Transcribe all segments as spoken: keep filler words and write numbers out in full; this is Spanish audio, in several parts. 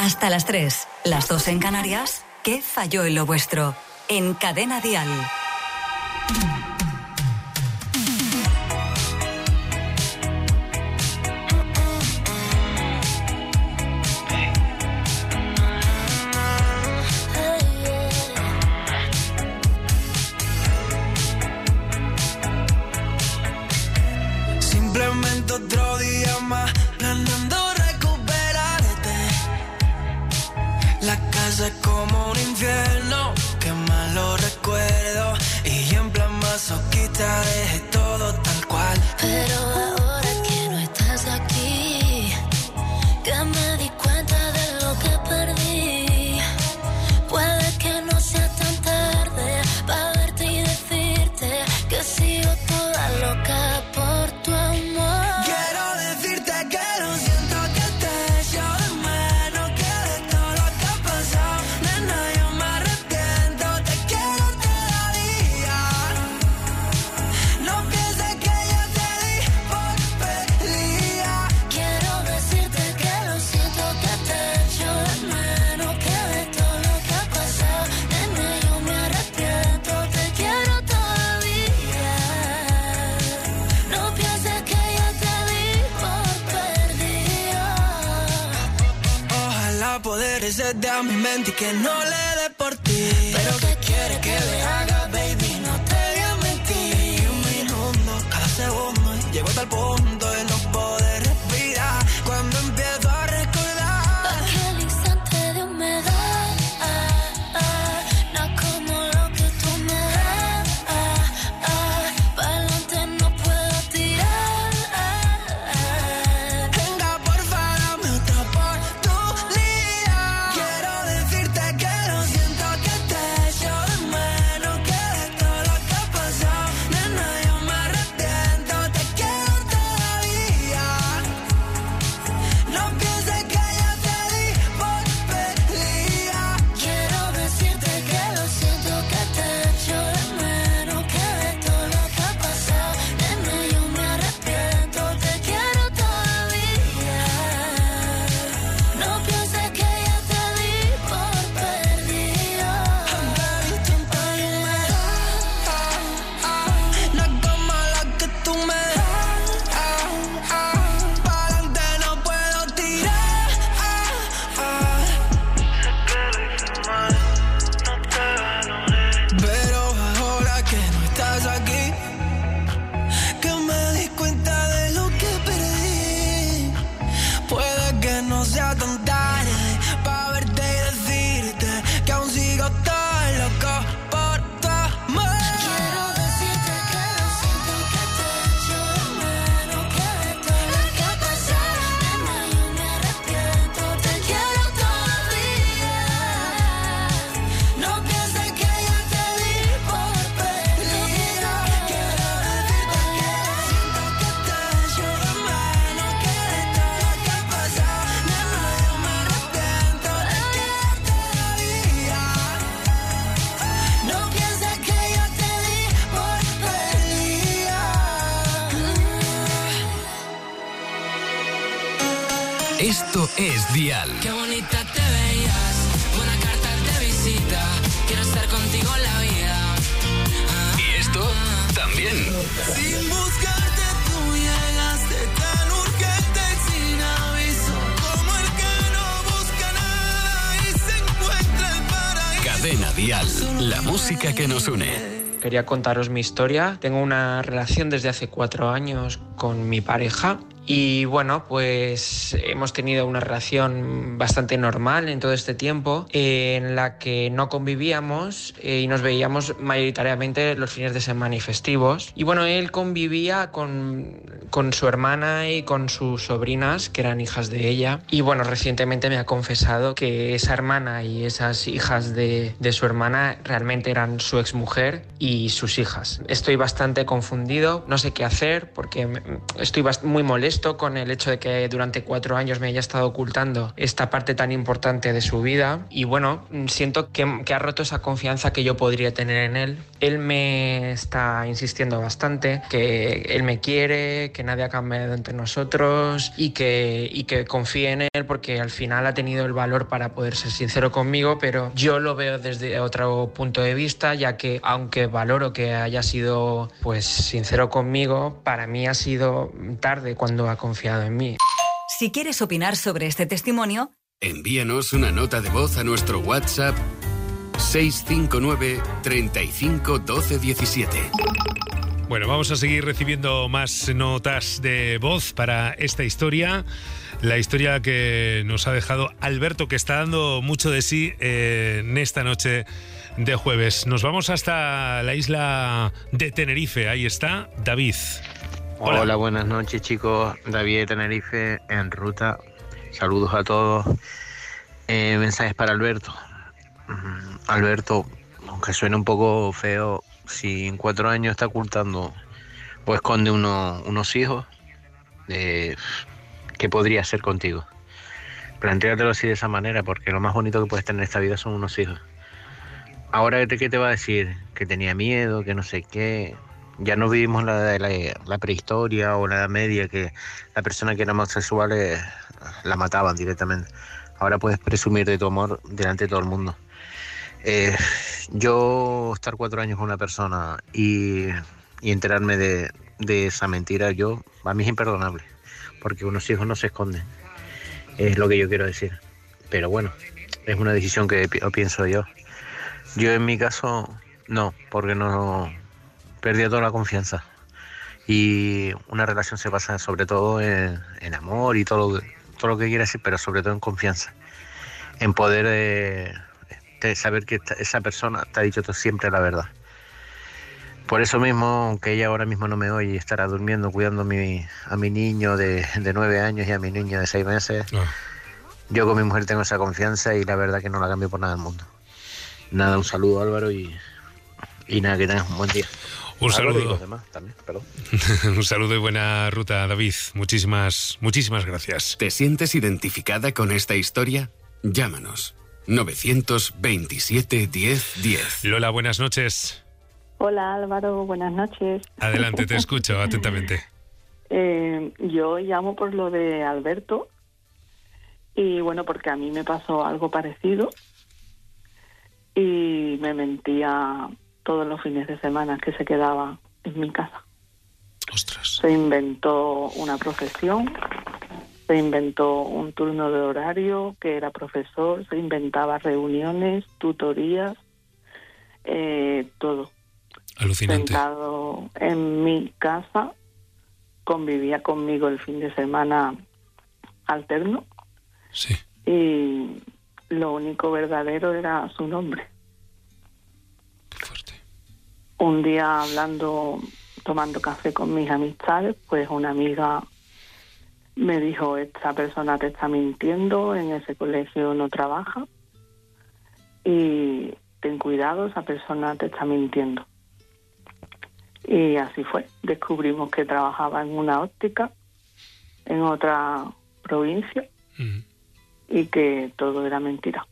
Hasta las tres, las dos en Canarias. ¿Qué falló en lo vuestro? En Cadena Dial. Simplemente otro día más, planeando recuperarte. La casa es como un infierno, qué malo recuerdo. Y en plan masoquista dejé todo tal cual. Pero ahora que no estás aquí, que me di cuenta de lo que perdí. Puede que no sea tan tarde para verte y decirte que sigo toda loca por tu amor. Quiero decirte que lo siento, que te echo de menos, que de todo lo que ha pasado, nena, yo me arrepiento, te quiero todavía. No pienses que yo te di por perdida. Quiero decirte que lo siento, que te echo de menos, que de todo lo que ha pasado, nena, yo me arrepiento, te quiero todavía. No pienses que yo te di por perdida. Ojalá poder resetear a mi mente y que no le dé por ti. Pero ¿qué quieres que le haga, baby? No te voy a mentir. Un minuto, cada segundo, llego hasta el punto de no poder respirar. Cuando empiezo a recordar Aquel instante de humedad, ah, ah, no como lo que tú me das, ah, ah, pa'lante no puedo tirar, ah, ah. Venga, porfa, dame otra oportunidad. Quiero decirte que lo siento, que te echo de menos, que de todo lo que ha pasado, nena, yo me arrepiento, te quiero todavía. No pienses que yo te di por perdida. Quiero decirte que lo siento, que te echo de menos, que de todo lo que ha pasado, nena, yo me arrepiento, te quiero todavía. No pienses que yo te di por perdida. Baby, tiempo dime, ah, ah, no es como lo que tú me das, ah, ah, pa'lante no puedo tirar, ah, ah. Pero ahora que no estás aquí, que me di cuenta de lo que perdí. Puede que no sea tan tarde para verte y decirte que aún sigo todo loco por tu amor. Quiero decirte que lo siento, que te echo de menos, que de todo lo que ha pasado, nena, yo me arrepiento, te quiero todavía. No pienses que yo te di por perdida. Quiero decirte que lo siento, que te echo de menos, que de todo lo que ha pasado, nena, yo me arrepiento, te quiero todavía. No pienses que yo te di por perdida. Esto es Dial. Qué bonita te veías, una carta de visita. Quiero estar contigo en la vida. Ah, Y esto también. Sin buscarte tú llegaste tan urgente sin aviso, como el que no busca nada y se encuentra el paraíso. Cadena Dial, la música que nos une. Quería contaros mi historia. Tengo una relación desde hace cuatro años con mi pareja. Y bueno, pues hemos tenido una relación bastante normal en todo este tiempo, eh, en la que no convivíamos eh, y nos veíamos mayoritariamente los fines de semana y festivos. Y bueno, él convivía con, con su hermana y con sus sobrinas, que eran hijas de ella. Y bueno, recientemente me ha confesado que esa hermana y esas hijas de, de su hermana realmente eran su exmujer y sus hijas. Estoy bastante confundido, no sé qué hacer porque estoy muy molesto molesto con el hecho de que durante cuatro años me haya estado ocultando esta parte tan importante de su vida y bueno, siento que, que ha roto esa confianza que yo podría tener en él. Él me está insistiendo bastante, que él me quiere, que nadie ha cambiado entre nosotros y que, y que confíe en él porque al final ha tenido el valor para poder ser sincero conmigo, pero yo lo veo desde otro punto de vista, ya que aunque valoro que haya sido pues sincero conmigo, para mí ha sido tarde cuando ha confiado en mí. Si quieres opinar sobre este testimonio, envíanos una nota de voz a nuestro WhatsApp seis cinco nueve, treinta y cinco, doce, diecisiete. Bueno, vamos a seguir recibiendo más notas de voz para esta historia. La historia que nos ha dejado Alberto, que está dando mucho de sí eh, en esta noche de jueves. Nos vamos hasta la isla de Tenerife. Ahí está David. Hola, Hola buenas noches, chicos. David de Tenerife en ruta. Saludos a todos. Eh, mensajes para Alberto. Mm, Alberto, aunque suene un poco feo, si en cuatro años está ocultando o esconde uno, unos hijos, eh, ¿qué podría hacer contigo? Plantéatelo así de esa manera, porque lo más bonito que puedes tener en esta vida son unos hijos. Ahora, ¿qué te va a decir? Que tenía miedo, que no sé qué. Ya no vivimos la, la, la prehistoria o la Edad Media, que la persona que era homosexual eh, la mataban directamente. Ahora puedes presumir de tu amor delante de todo el mundo. Eh, yo estar cuatro años con una persona y, y enterarme de, de esa mentira, yo a mí es imperdonable, porque unos hijos no se esconden, es lo que yo quiero decir. Pero bueno, es una decisión que pi- pienso yo. Yo en mi caso, no, porque no perdí toda la confianza. Y una relación se basa sobre todo en, en amor y todo lo, todo lo que quieras decir, pero sobre todo en confianza. En poder eh, de saber que esta, esa persona te ha dicho todo siempre la verdad. Por eso mismo, aunque ella ahora mismo no me oye y estará durmiendo, cuidando a mi, a mi niño de, de nueve años y a mi niño de seis meses, ah. yo con mi mujer tengo esa confianza y la verdad que no la cambio por nada del mundo. Nada, un saludo, Álvaro, y, y nada, que tengas un buen día. Un Álvaro, saludo. y los demás también, perdón. Un saludo y buena ruta, David. Muchísimas, muchísimas gracias. ¿Te sientes identificada con esta historia? Llámanos. novecientos veintisiete, diez, diez. Lola, buenas noches. Hola, Álvaro, buenas noches. Adelante, te escucho atentamente. Eh, yo llamo por lo de Alberto y bueno, porque a mí me pasó algo parecido y me mentía todos los fines de semana que se quedaba en mi casa. Ostras. Se inventó una profesión, se inventó un turno de horario, que era profesor, se inventaba reuniones, tutorías, eh, todo. Alucinante. Sentado en mi casa, convivía conmigo el fin de semana alterno. Sí. Y lo único verdadero era su nombre. Qué fuerte. Un día hablando, tomando café con mis amistades, pues una amiga me dijo: esta persona te está mintiendo, en ese colegio no trabaja y ten cuidado, esa persona te está mintiendo. Y así fue. Descubrimos que trabajaba en una óptica en otra provincia mm. y que todo era mentira.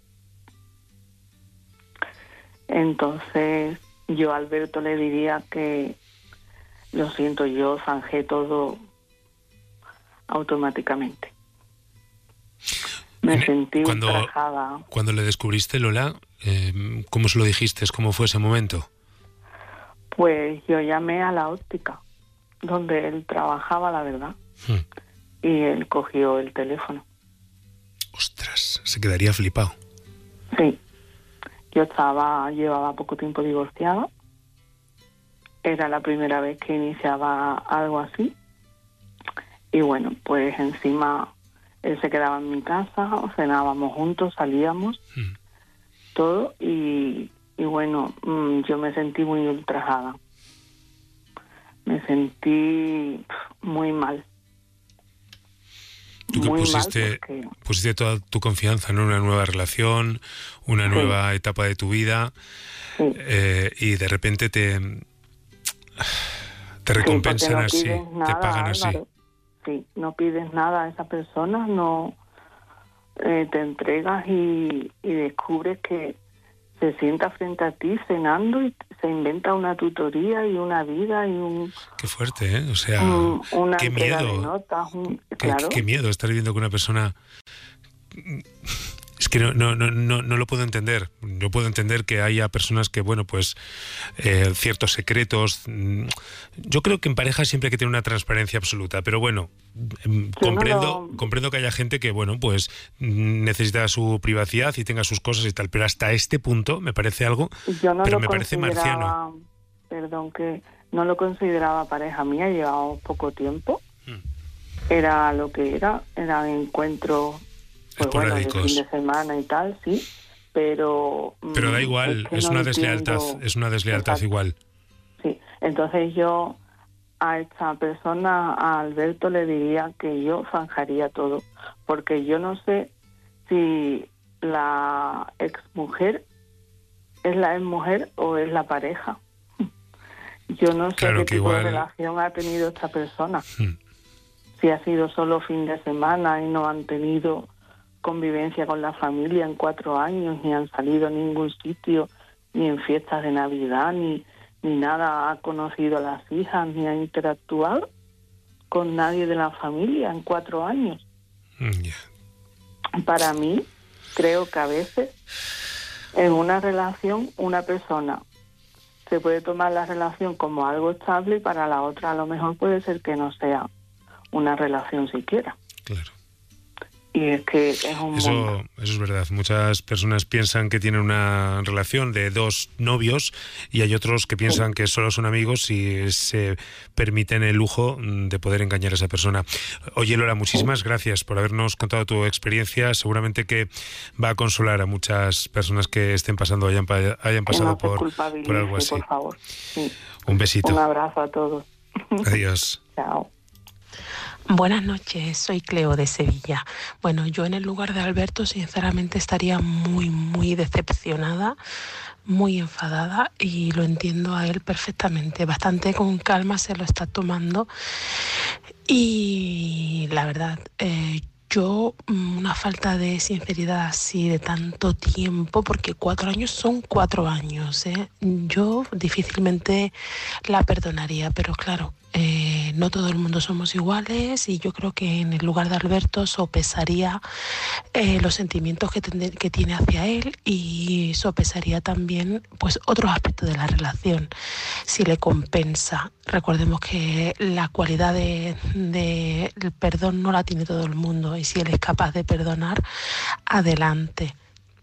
Entonces yo a Alberto le diría que lo siento, yo zanjé todo automáticamente. Me sentí cuando, ultrajada. Cuando le descubriste, Lola, eh, ¿cómo se lo dijiste? ¿Cómo fue ese momento? Pues yo llamé a la óptica donde él trabajaba, la verdad, hmm. y él cogió el teléfono. Ostras, se quedaría flipado. Sí, yo estaba, llevaba poco tiempo divorciada, era la primera vez que iniciaba algo así, y bueno, pues encima él se quedaba en mi casa, cenábamos juntos, salíamos, hmm. todo, y... Y bueno, yo me sentí muy ultrajada. Me sentí muy mal. Tú que muy pusiste, porque... pusiste toda tu confianza en una nueva relación, una sí. nueva etapa de tu vida, sí. eh, y de repente te, te recompensan sí, no así, nada, te pagan Álvaro. así. sí, no pides nada a esa persona, no eh, te entregas y, y descubres que se sienta frente a ti cenando y se inventa una tutoría y una vida y un... Qué fuerte, ¿eh? O sea, un, una qué entrega de miedo. notas, un- Qué, claro. qué miedo estar viviendo con una persona. Es que no, no, no, no, no lo puedo entender. Yo puedo entender que haya personas que, bueno, pues eh, ciertos secretos. mm, Yo creo que en pareja siempre hay que tener una transparencia absoluta, pero bueno, em, Yo no comprendo, lo- comprendo que haya gente que, bueno, pues mm, necesita su privacidad y tenga sus cosas y tal, pero hasta este punto me parece algo, Yo no pero lo me parece marciano. consideraba, perdón, que no lo consideraba pareja mía, llevábamos poco tiempo. Mm. Era lo que era, eran encuentros, pues bueno, de Esporádicos. fin de semana y tal, sí, pero... mm, Pero da igual, que es no una entiendo- deslealtad, es una deslealtad Exacto. igual. Sí, entonces yo a esta persona, a Alberto, le diría que yo zanjaría todo, porque yo no sé si la exmujer es la exmujer o es la pareja. Yo no sé Claro qué que tipo igual- de relación ha tenido esta persona. Mm. Si ha sido solo fin de semana y no han tenido convivencia con la familia en cuatro años, ni han salido a ningún sitio, ni en fiestas de Navidad, ni, ni nada, ha conocido a las hijas, ni ha interactuado con nadie de la familia en cuatro años. Mm, ya. Para mí, creo que a veces en una relación una persona se puede tomar la relación como algo estable y para la otra a lo mejor puede ser que no sea una relación siquiera. Claro. Y es que es un mundo. Eso, eso es verdad. Muchas personas piensan que tienen una relación de dos novios y hay otros que piensan que solo son amigos y se permiten el lujo de poder engañar a esa persona. Oye, Lola, muchísimas gracias por habernos contado tu experiencia. Seguramente que va a consolar a muchas personas que estén pasando, hayan, pa- hayan Que pasado no se por, culpabilice, por algo así. por favor. Sí. Un besito. Un abrazo a todos. Adiós. Chao. Buenas noches, soy Cleo de Sevilla. Bueno, yo en el lugar de Alberto sinceramente estaría muy, muy decepcionada, muy enfadada y lo entiendo a él perfectamente. Bastante con calma se lo está tomando y la verdad, eh, yo mm, una falta de sinceridad así de tanto tiempo, porque cuatro años son cuatro años, ¿eh? Yo difícilmente la perdonaría, pero claro, eh, no todo el mundo somos iguales y yo creo que en el lugar de Alberto sopesaría eh, los sentimientos que, tende- que tiene hacia él y sopesaría también pues otros aspectos de la relación, si le compensa. Recordemos que la cualidad de, de el perdón no la tiene todo el mundo y si él es capaz de perdonar, adelante.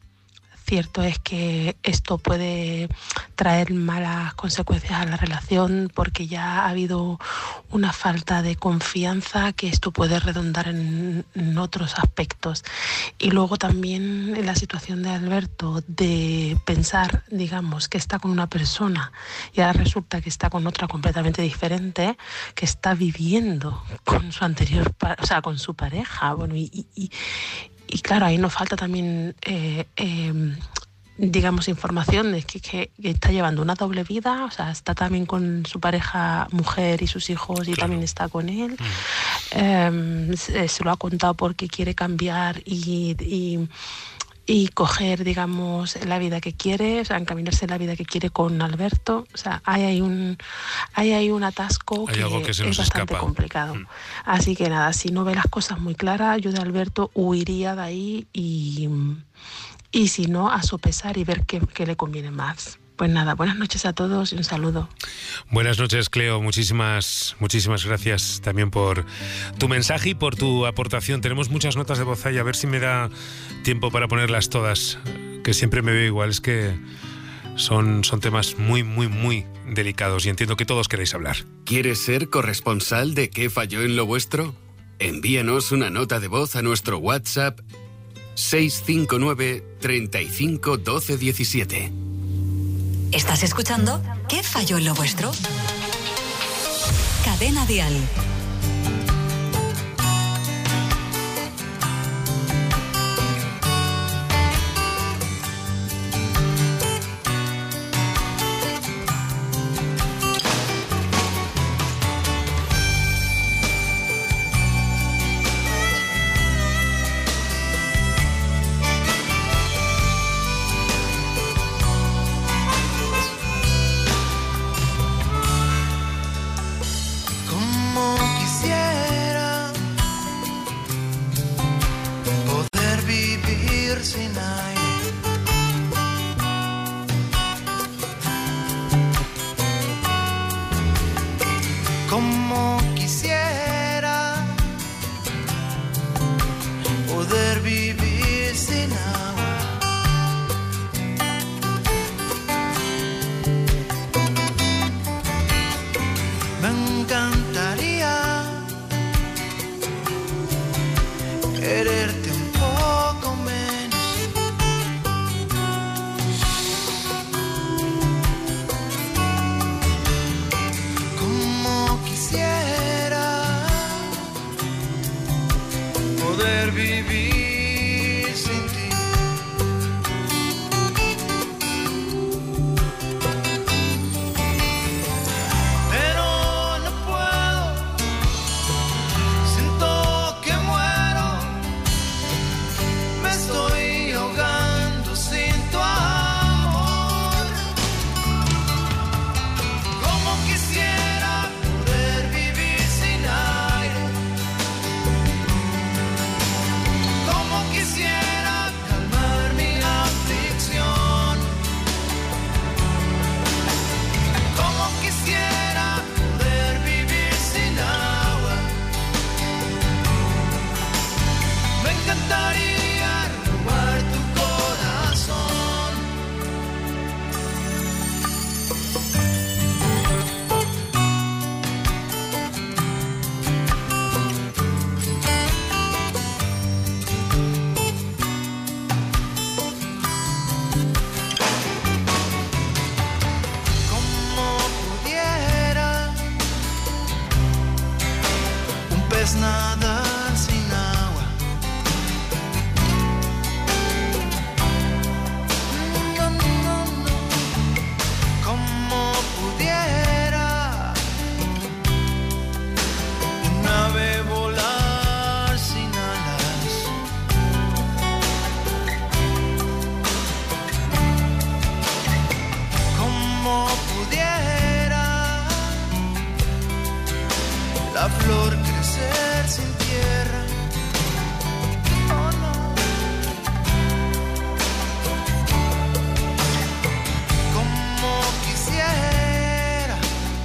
Cierto es que esto puede traer malas consecuencias a la relación porque ya ha habido una falta de confianza que esto puede redundar en, en otros aspectos. Y luego también en la situación de Alberto de pensar, digamos, que está con una persona y ahora resulta que está con otra completamente diferente, que está viviendo con su anterior, pa- o sea, con su pareja. Bueno, y, y, y Y claro, ahí nos falta también, eh, eh, digamos, información de que, que, que está llevando una doble vida, o sea, está también con su pareja mujer y sus hijos y Claro. también está con él. Mm. Eh, se, se lo ha contado porque quiere cambiar y, y, y coger, digamos, la vida que quiere, o sea, encaminarse la vida que quiere con Alberto. O sea, hay, hay, un, hay, hay un atasco Hay que, algo que se es nos bastante escapa. complicado. Mm. Así que nada, si no ve las cosas muy claras, yo de Alberto huiría de ahí y, y si no, a sopesar y ver qué, qué le conviene más. Pues nada, buenas noches a todos y un saludo. Buenas noches, Cleo. Muchísimas, muchísimas gracias también por tu mensaje y por tu aportación. Tenemos muchas notas de voz ahí, a ver si me da tiempo para ponerlas todas, que siempre me veo igual. Es que son, son temas muy, muy, muy delicados y entiendo que todos queréis hablar. ¿Quieres ser corresponsal de qué falló en lo vuestro? Envíanos una nota de voz a nuestro WhatsApp seis cinco nueve, treinta y cinco, doce, diecisiete. ¿Estás escuchando ¿Qué falló en lo vuestro? Cadena Dial. poder vivir sin agua. Me encantaría quererte un poco menos. Como quisiera poder vivir sin ti. Pero no puedo, siento que muero, me estoy ahogando sin tu amor. Como quisiera poder vivir sin aire, como quisiera calmar mi aflicción, como quisiera poder vivir sin agua. Me encantaría robar tu corazón. Como pudiera un pez nadar sin agua. No, no, no. Como pudiera un ave volar sin alas. Como pudiera la flor crecer sin tierra. Oh, no. Como quisiera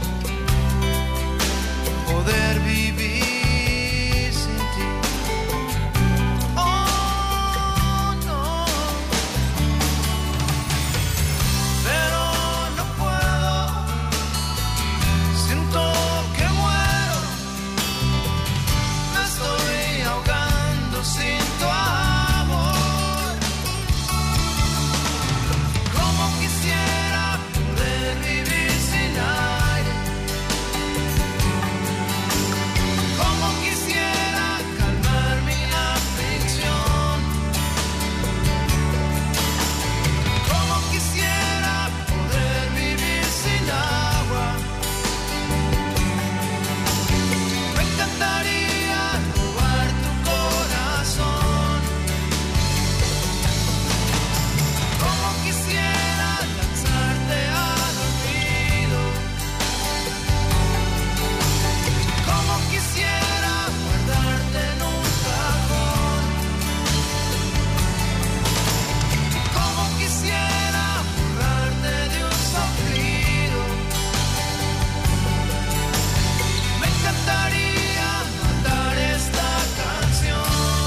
poder vivir sin ti. Oh, no. Pero no puedo, siento que muero, me estoy ahogando sin tu amor. Como quisiera poder vivir sin aire, como quisiera calmar mi aflicción, como quisiera poder vivir sin agua. Me encantaría robar tu corazón, como quisiera lanzarte al olvido, como quisiera guardarte en un cajón, como quisiera borrarte de un soplido. Me encantaría matar esta canción.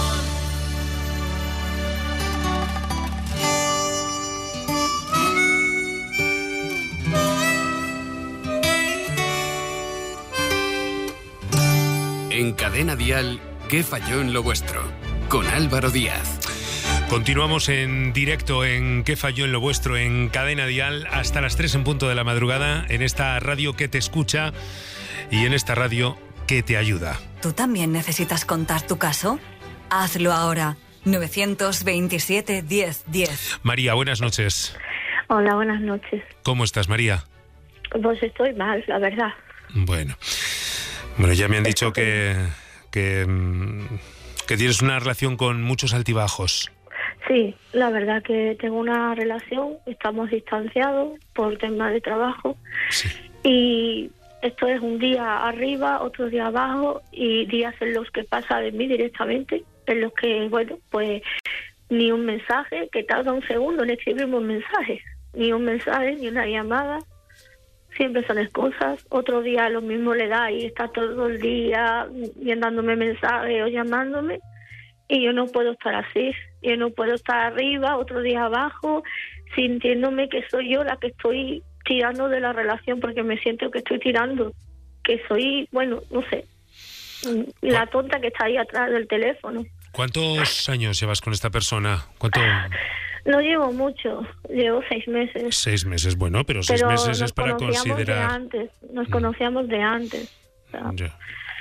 En Cadena Dial, ¿qué falló en lo vuestro? Con Álvaro Díaz. Continuamos en directo en ¿Qué falló en lo vuestro? En Cadena Dial hasta las tres en punto de la madrugada, en esta radio que te escucha y en esta radio que te ayuda. ¿Tú también necesitas contar tu caso? Hazlo ahora. nueve veintisiete, diez, diez. María, buenas noches. Hola, buenas noches. ¿Cómo estás, María? Pues estoy mal, la verdad. Bueno, bueno, ya me han dicho que, que, mm, que tienes una relación con muchos altibajos. Sí, la verdad que tengo una relación, estamos distanciados por temas de trabajo. Sí. Y esto es un día arriba, otro día abajo, y días en los que pasa de mí directamente, en los que, bueno, pues ni un mensaje, que tarda un segundo en escribirme un mensaje, ni un mensaje, ni una llamada, siempre son excusas. Otro día lo mismo le da y está todo el día dándome mensajes o llamándome, Y yo no puedo estar así. Yo no puedo estar arriba, otro día abajo, sintiéndome que soy yo la que estoy tirando de la relación, porque me siento que estoy tirando, que soy, bueno, no sé, la tonta que está ahí atrás del teléfono. ¿Cuántos años llevas con esta persona? ¿Cuánto? No llevo mucho, llevo seis meses. Seis meses, bueno, pero seis Pero meses nos es para conocíamos considerar... de antes, nos conocíamos de antes. O sea, Ya.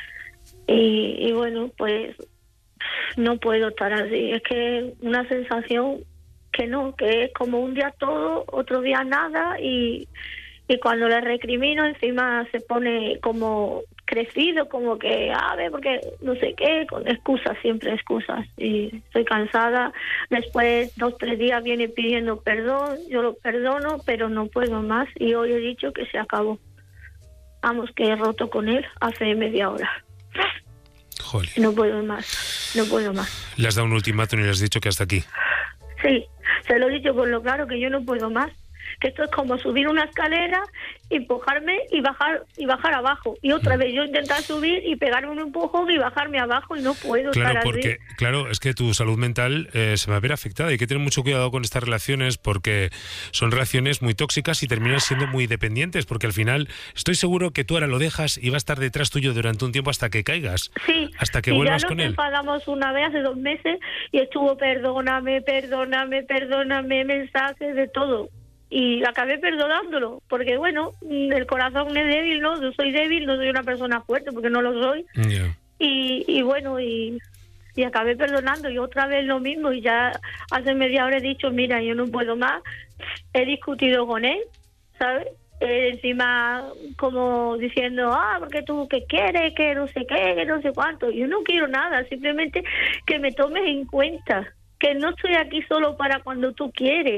y, y bueno, pues no puedo estar así. Es que una sensación que no, que es como un día todo, otro día nada, y, y cuando le recrimino encima se pone como crecido, como que, a ver, porque no sé qué, con excusas, siempre excusas, y estoy cansada. Después, dos, tres días viene pidiendo perdón, yo lo perdono, pero no puedo más, y hoy he dicho que se acabó. Vamos, que he roto con él hace media hora. Joder. No puedo más, no puedo más. Le has dado un ultimátum y le has dicho que hasta aquí. Sí, se lo he dicho por lo claro, que yo no puedo más. Que esto es como subir una escalera, empujarme y bajar y bajar abajo. Y otra vez yo intentar subir y pegarme un empujón y bajarme abajo, y no puedo Claro, estar porque, así. claro, es que tu salud mental eh, se va a ver afectada. Hay que tener mucho cuidado con estas relaciones, porque son relaciones muy tóxicas y terminan siendo muy dependientes, porque al final estoy seguro que tú ahora lo dejas y va a estar detrás tuyo durante un tiempo hasta que caigas, Sí, hasta que y vuelvas ya con nos él. enfadamos una vez hace dos meses y estuvo perdóname, perdóname, perdóname, mensajes de todo. Y acabé perdonándolo, porque bueno, el corazón es débil, ¿no? Yo soy débil, no soy una persona fuerte, porque no lo soy. Ya. Y, y bueno, y, y acabé perdonando, y otra vez lo mismo, y ya hace media hora he dicho, mira, yo no puedo más. He discutido con él, ¿sabes? Eh, encima como diciendo, ah, porque tú qué quieres, que no sé qué, que no sé cuánto. Yo no quiero nada, simplemente que me tomes en cuenta, que no estoy aquí solo para cuando tú quieres.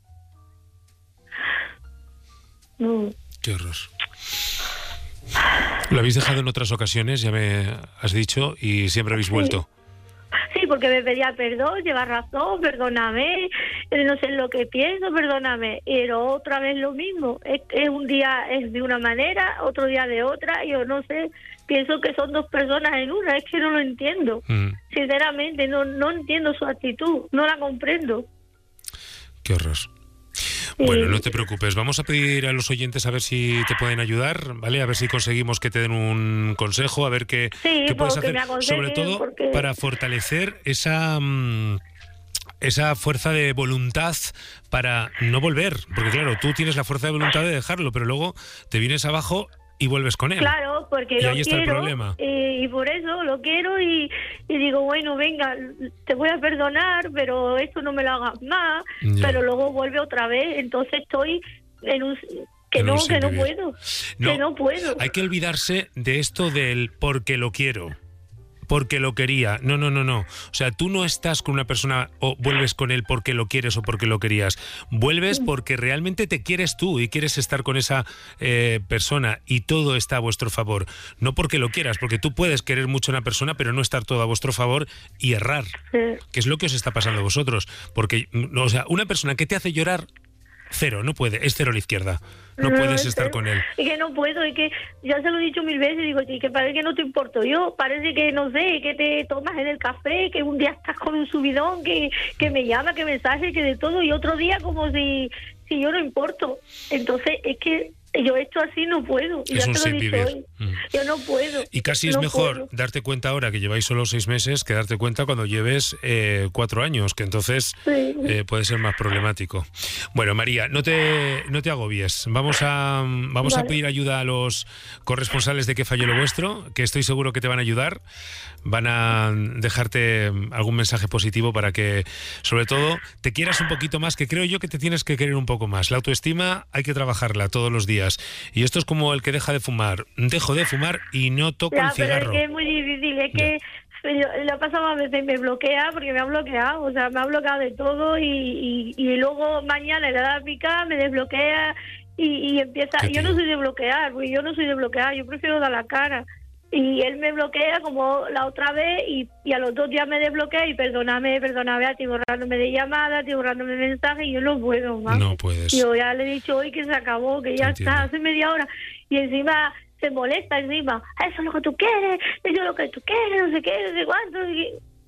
No. Qué horror. Lo habéis dejado en otras ocasiones, ya me has dicho, y siempre habéis vuelto. Sí, porque me pedía perdón, lleva razón, perdóname, eh, no sé lo que pienso, perdóname. Pero otra vez lo mismo, es, es un día es de una manera, otro día de otra, yo no sé, pienso que son dos personas en una, es que no lo entiendo. Mm. Sinceramente, no, no entiendo su actitud, no la comprendo. Qué horror. Bueno, no te preocupes, vamos a pedir a los oyentes a ver si te pueden ayudar, ¿vale? A ver si conseguimos que te den un consejo, a ver qué, Sí, qué puedes porque hacer, me aconsejen, sobre todo porque- para fortalecer esa mm, esa fuerza de voluntad para no volver, porque claro, tú tienes la fuerza de voluntad de dejarlo, pero luego te vienes abajo y vuelves con él. Claro, porque Y lo ahí está el quiero, problema. Y, y por eso lo quiero, y, y digo, bueno, venga, te voy a perdonar, pero esto no me lo hagas más, Ya. pero luego vuelve otra vez, entonces estoy en un... Que En un no, sin que no vivir. puedo, No, que no puedo. Hay que olvidarse de esto del porque lo quiero, porque lo quería. No, no, no, no. O sea, tú no estás con una persona o vuelves con él porque lo quieres o porque lo querías. Vuelves porque realmente te quieres tú y quieres estar con esa eh, persona, y todo está a vuestro favor. No porque lo quieras, porque tú puedes querer mucho a una persona pero no estar todo a vuestro favor y errar. Sí. Que es lo que os está pasando a vosotros. Porque, o sea, una persona que te hace llorar, cero, no puede, es cero a la izquierda. No No, puedes es estar que- con él. Y que no puedo, y que ya se lo he dicho mil veces, digo, y que parece que no te importo yo, parece que no sé, que te tomas en el café, que un día estás con un subidón, que, que me llama, que mensaje, que de todo, y otro día como si, si yo no importo. Entonces es que yo esto así no puedo, y Es ya un te lo he dicho sinvivir. hoy, Mm. yo no puedo. Y casi es no mejor puedo. darte cuenta ahora que lleváis solo seis meses que darte cuenta cuando lleves eh, cuatro años, que entonces Sí. eh, puede ser más problemático. Bueno, María, no te, no te agobies. Vamos a vamos a Vale. pedir ayuda a los corresponsales de Qué falló lo vuestro, que estoy seguro que te van a ayudar. Van a dejarte algún mensaje positivo para que, sobre todo, te quieras un poquito más, que creo yo que te tienes que querer un poco más. La autoestima hay que trabajarla todos los días. Y esto es como el que deja de fumar. Dejo de fumar y no toco Ya, el pero es cigarro. que es muy difícil, es que yo- lo ha pasado a veces, me bloquea porque me ha bloqueado, o sea, me ha bloqueado de todo, y, y, y luego mañana le da a picar, me desbloquea, y, y empieza, ¿Qué yo no tío? soy de bloquear, porque yo no soy de bloquear, yo prefiero dar la cara, y él me bloquea como la otra vez, y, y a los dos días me desbloquea, y perdóname, perdóname, a ti borrándome de llamadas, a ti borrándome de mensajes, y yo no puedo más. No puedes. Yo ya le he dicho hoy que se acabó, que ya Entiendo. está, hace media hora, y encima se molesta, encima, eso es lo que tú quieres, eso es lo que tú quieres, no sé qué, no sé cuánto, y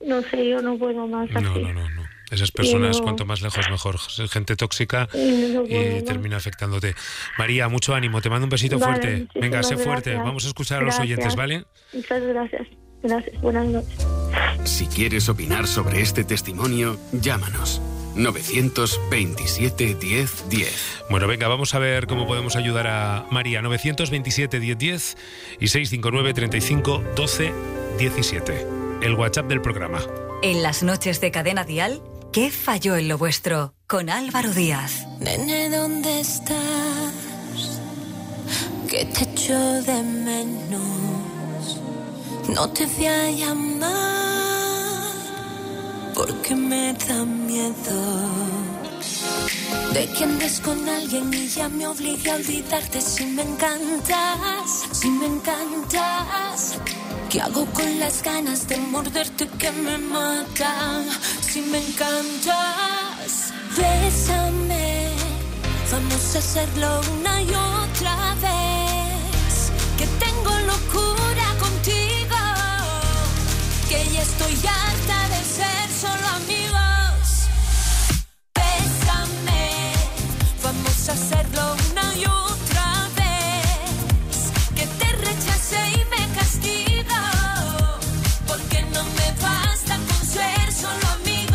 no sé, yo no puedo más así. No, no, no, no. Esas personas, no. cuanto más lejos mejor. Gente tóxica No y puedo más. termina afectándote. María, mucho ánimo. Te mando un besito Vale, fuerte. muchísimas Venga, sé fuerte. gracias. Vamos a escuchar a los Gracias. oyentes, ¿vale? Muchas gracias. Gracias. Buenas noches. Si quieres opinar sobre este testimonio, llámanos. novecientos veintisiete, diez, diez. Bueno, venga, vamos a ver cómo podemos ayudar a María. novecientos veintisiete, diez, diez y seiscientos cincuenta y nueve, treinta y cinco, doce, diecisiete. El WhatsApp del programa. En las noches de Cadena Dial, ¿qué falló en lo vuestro? Con Álvaro Díaz. Nene, ¿dónde estás? Que te echo de menos. No te voy a llamar porque me da miedo de que andes con alguien y ya me obligue a olvidarte. Si me encantas, si me encantas, ¿qué hago con las ganas de morderte que me matan? Si me encantas, bésame, vamos a hacerlo una y otra vez. Que tengo locura contigo, que ya estoy harta de ser solo amigos. Bésame, vamos a hacerlo una y otra vez. Que te rechace y me castigo, porque no me basta con ser solo amigos.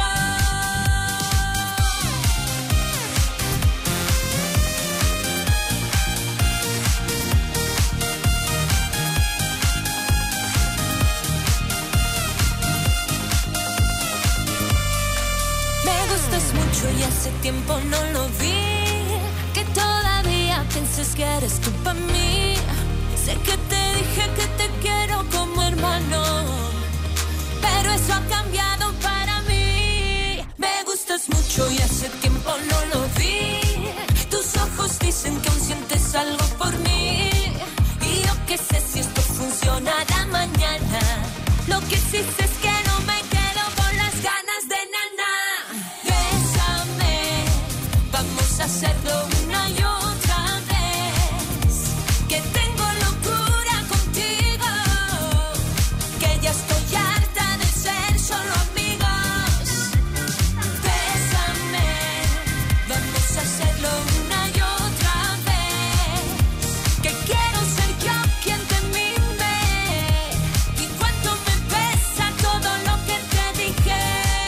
Me gustas mucho y hace tiempo no lo vi. Que todavía pienses que eres tú para mí. Sé que te dije que te quiero como hermano, pero eso ha cambiado para mí. Me gustas mucho y hace tiempo no lo vi. Tus ojos dicen que aún sientes algo por mí. Y yo qué sé si esto funcionará mañana. Lo que sí sé es que no me quedo con las ganas de nana. Bésame, vamos a hacerlo una y otra vez. Que tengo locura contigo, que ya estoy harta de ser solo amigos. Bésame, vamos a hacerlo una y otra vez. Que quiero ser yo quien te mime. Y cuánto me pesa todo lo que te dije.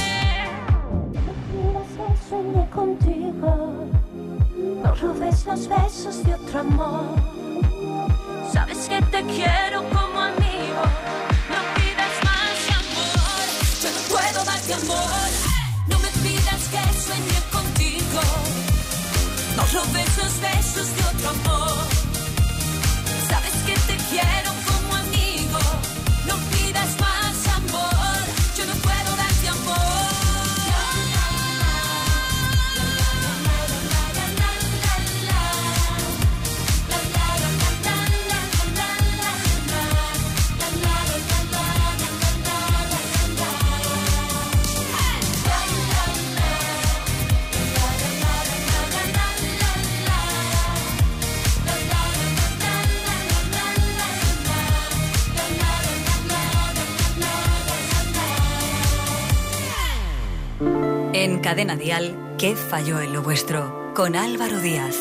Soñé contigo, no robes los besos de otro amor. Sabes que te quiero como amigo, no pidas más amor. Yo no puedo darte amor, no me pidas que sueñe contigo. No robes los besos de otro amor. Sabes que te quiero como amigo, no pidas más amor. Yo no puedo darte amor. En Cadena Dial, ¿qué falló en lo vuestro? Con Álvaro Díaz.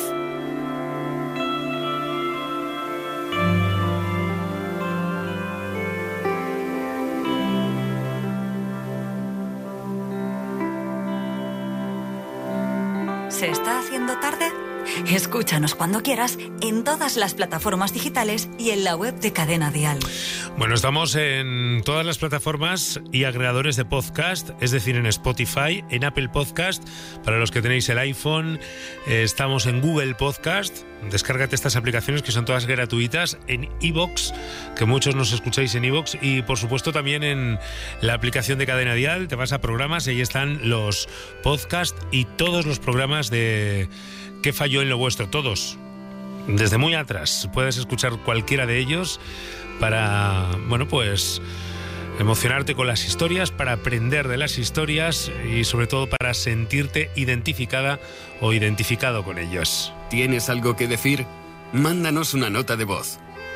¿Se está haciendo tarde? Escúchanos cuando quieras en todas las plataformas digitales y en la web de Cadena Dial. Bueno, estamos en todas las plataformas y agregadores de podcast, es decir, en Spotify, en Apple Podcast, para los que tenéis el iPhone, eh, estamos en Google Podcast. Descárgate estas aplicaciones que son todas gratuitas, en iVoox, que muchos nos escucháis en iVoox, y por supuesto también en la aplicación de Cadena Dial. Te vas a programas y ahí están los podcasts y todos los programas de ¿Qué falló en lo vuestro? Todos, desde muy atrás. Puedes escuchar cualquiera de ellos para, bueno, pues emocionarte con las historias, para aprender de las historias y sobre todo para sentirte identificada o identificado con ellos. ¿Tienes algo que decir? Mándanos una nota de voz.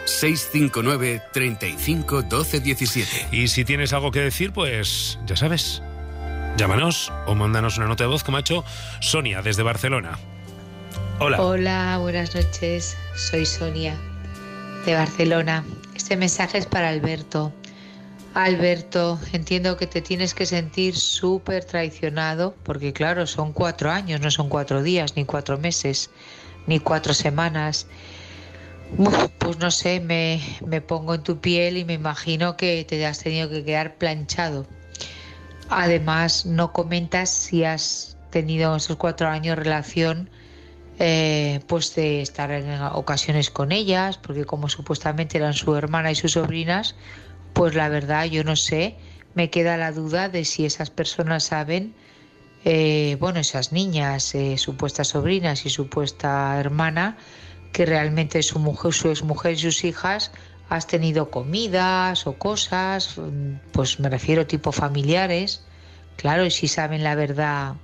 seis cinco nueve, treinta y cinco, doce, diecisiete. Y si tienes algo que decir, pues ya sabes, llámanos o mándanos una nota de voz como ha hecho Sonia desde Barcelona. Hola. Hola, buenas noches. Soy Sonia de Barcelona. Este mensaje es para Alberto. Alberto, entiendo que te tienes que sentir súper traicionado, porque claro, son cuatro años, no son cuatro días, ni cuatro meses, ni cuatro semanas. Uf, pues no sé, me, me pongo en tu piel y me imagino que te has tenido que quedar planchado. Además, no comentas si has tenido esos cuatro años relación, eh, pues de estar en ocasiones con ellas, porque como supuestamente eran su hermana y sus sobrinas, pues la verdad yo no sé, me queda la duda de si esas personas saben, eh, bueno, esas niñas, eh, supuestas sobrinas y supuesta hermana, que realmente su mujer, su exmujer y sus hijas has tenido comidas o cosas, pues me refiero tipo familiares, claro, y si saben la verdad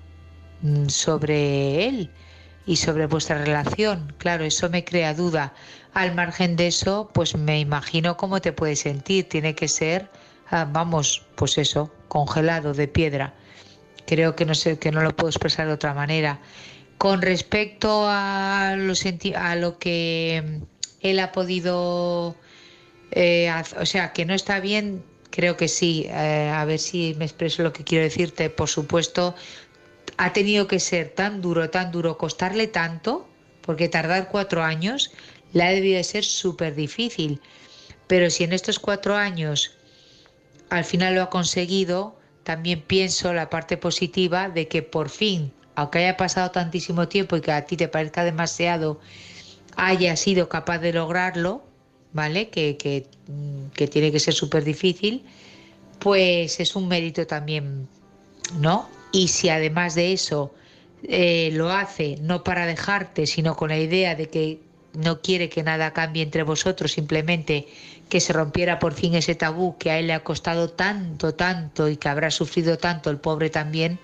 sobre él y sobre vuestra relación, claro, eso me crea duda. Al margen de eso, pues me imagino cómo te puedes sentir. Tiene que ser, vamos, pues eso, congelado, de piedra. Creo que no sé, que no lo puedo expresar de otra manera. Con respecto a lo, senti- a lo que él ha podido, eh, o sea, que no está bien, creo que sí. Eh, a ver si me expreso lo que quiero decirte. Por supuesto, ha tenido que ser tan duro, tan duro, costarle tanto, porque tardar cuatro años le ha debido de ser súper difícil. Pero si en estos cuatro años al final lo ha conseguido, también pienso la parte positiva de que por fin, aunque haya pasado tantísimo tiempo y que a ti te parezca demasiado, haya sido capaz de lograrlo, ¿vale? Que, que, que tiene que ser súper difícil, pues es un mérito también, ¿no? Y si además de eso eh, lo hace no para dejarte, sino con la idea de que no quiere que nada cambie entre vosotros, simplemente que se rompiera por fin ese tabú que a él le ha costado tanto, tanto y que habrá sufrido tanto el pobre también,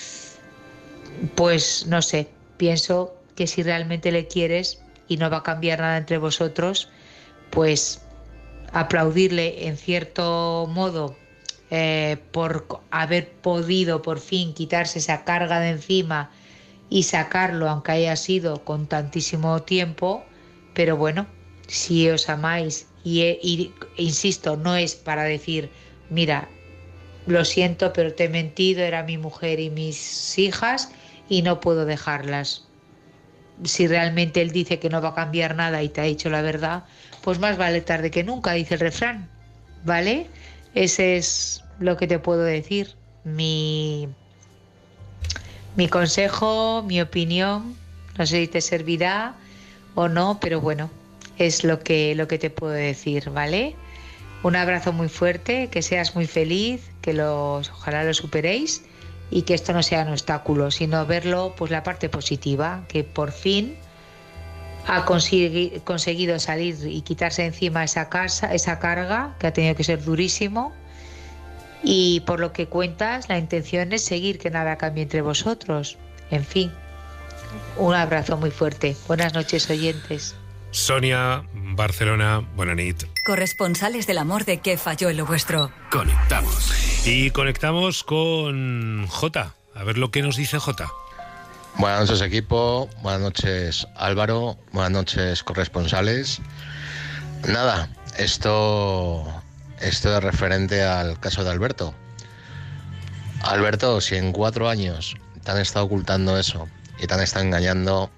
pues no sé, pienso que si realmente le quieres y no va a cambiar nada entre vosotros, pues aplaudirle en cierto modo eh, por haber podido por fin quitarse esa carga de encima y sacarlo, aunque haya sido con tantísimo tiempo. Pero bueno, si os amáis y, y insisto, no es para decir, mira, lo siento, pero te he mentido, era mi mujer y mis hijas y no puedo dejarlas. Si realmente él dice que no va a cambiar nada y te ha dicho la verdad, pues más vale tarde que nunca, dice el refrán, ¿vale? Ese es lo que te puedo decir, mi, mi consejo, mi opinión, no sé si te servirá o no, pero bueno, es lo que, lo que te puedo decir, ¿vale? Un abrazo muy fuerte, que seas muy feliz, que los, ojalá lo superéis y que esto no sea un obstáculo, sino verlo, pues la parte positiva, que por fin ha consegui- conseguido salir y quitarse encima esa, casa, esa carga, que ha tenido que ser durísimo, y por lo que cuentas, la intención es seguir, que nada cambie entre vosotros. En fin, un abrazo muy fuerte. Buenas noches, oyentes. Sonia, Barcelona, buenas noches. Corresponsales del amor de ¿Qué falló en lo vuestro? Conectamos. Y conectamos con Jota. A ver lo que nos dice Jota. Buenas noches, equipo. Buenas noches, Álvaro. Buenas noches, corresponsales. Nada, esto, esto es referente al caso de Alberto. Alberto, si en cuatro años te han estado ocultando eso y te han estado engañando,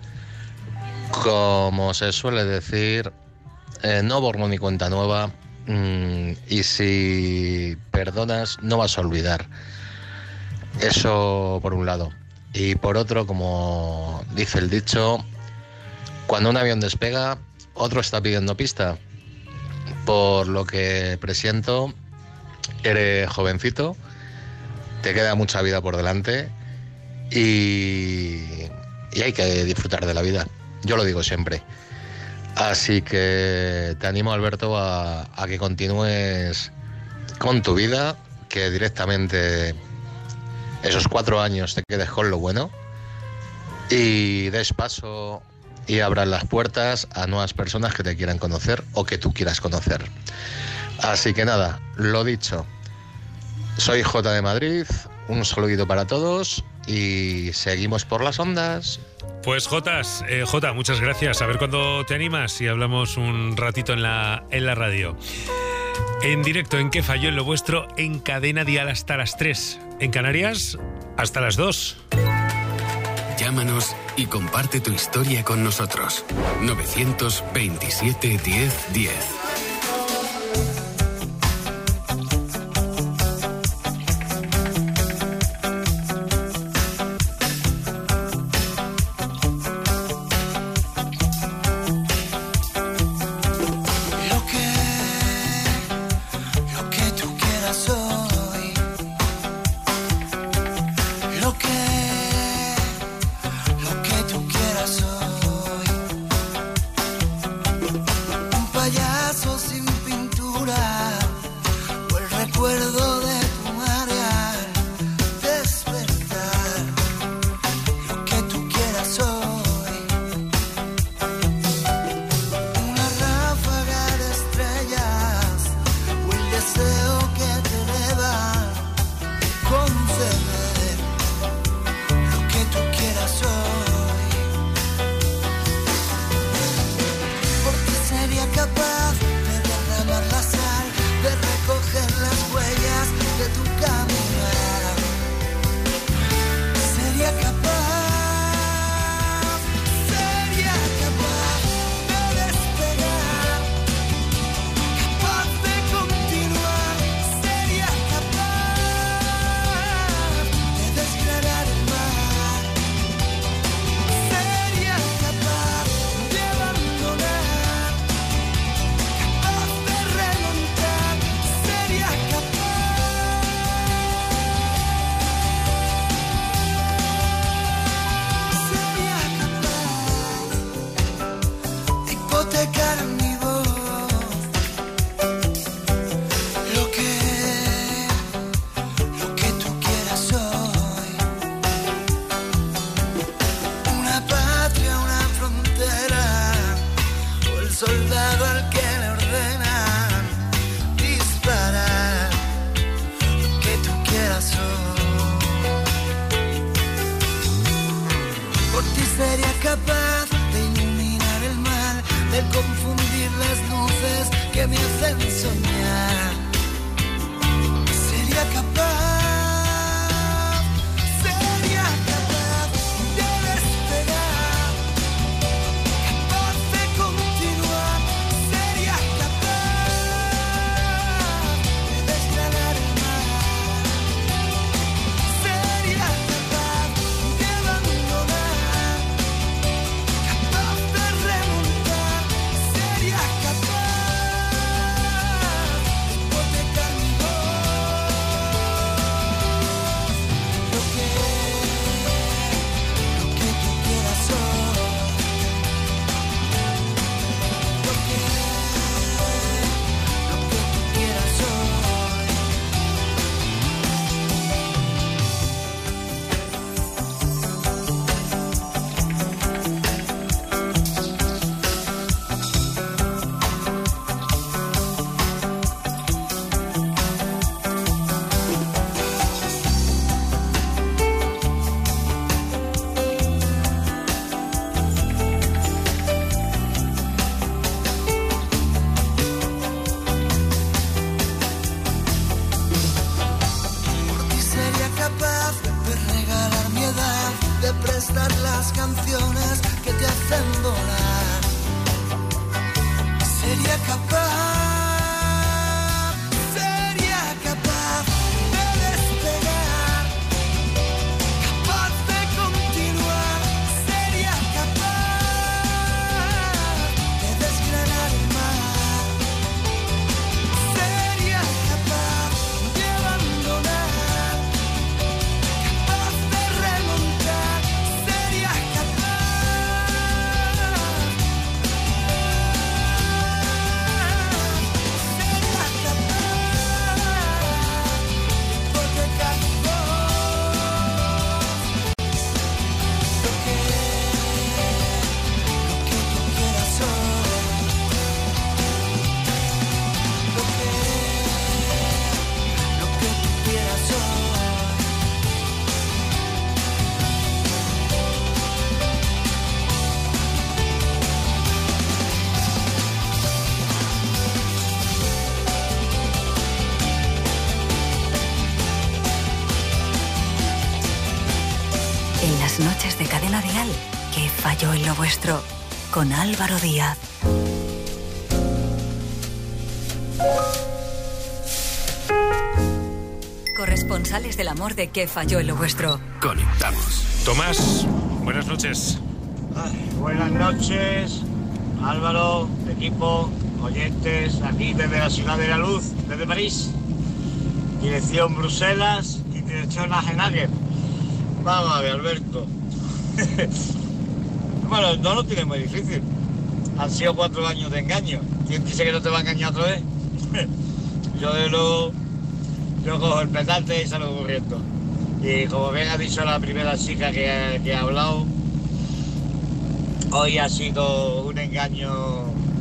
como se suele decir, eh, no borro ni cuenta nueva, mmm, y si perdonas no vas a olvidar. Eso por un lado. Y por otro, como dice el dicho, cuando un avión despega, otro está pidiendo pista. Por lo que presiento, eres jovencito, te queda mucha vida por delante y, y hay que disfrutar de la vida. Yo lo digo siempre. Así que te animo, Alberto, a, a que continúes con tu vida, que directamente esos cuatro años te quedes con lo bueno y des paso y abras las puertas a nuevas personas que te quieran conocer o que tú quieras conocer. Así que nada, lo dicho, soy J de Madrid, un saludito para todos y seguimos por las ondas. Pues Jotas, eh, Jota, muchas gracias. A ver cuándo te animas y hablamos un ratito en la, en la radio. En directo, en ¿Qué falló en lo vuestro? En Cadena Dial hasta las tres. En Canarias, hasta las dos. Llámanos y comparte tu historia con nosotros. novecientos veintisiete diez diez. En las noches de Cadena Dial, ¿qué falló en lo vuestro? Con Álvaro Díaz. Corresponsales del amor de ¿Qué falló en lo vuestro? Conectamos. Tomás, buenas noches. Ay, buenas noches, Álvaro, equipo, oyentes, aquí desde la Ciudad de la Luz, desde París. Dirección Bruselas y dirección Agenager. Vamos a ver, Alberto. Bueno, no lo tiene muy difícil. Han sido cuatro años de engaño. ¿Quién dice que no te va a engañar otra vez? Yo de luego, yo cojo el petate y salgo corriendo. Y como bien ha dicho la primera chica que ha, que ha hablado, hoy ha sido un engaño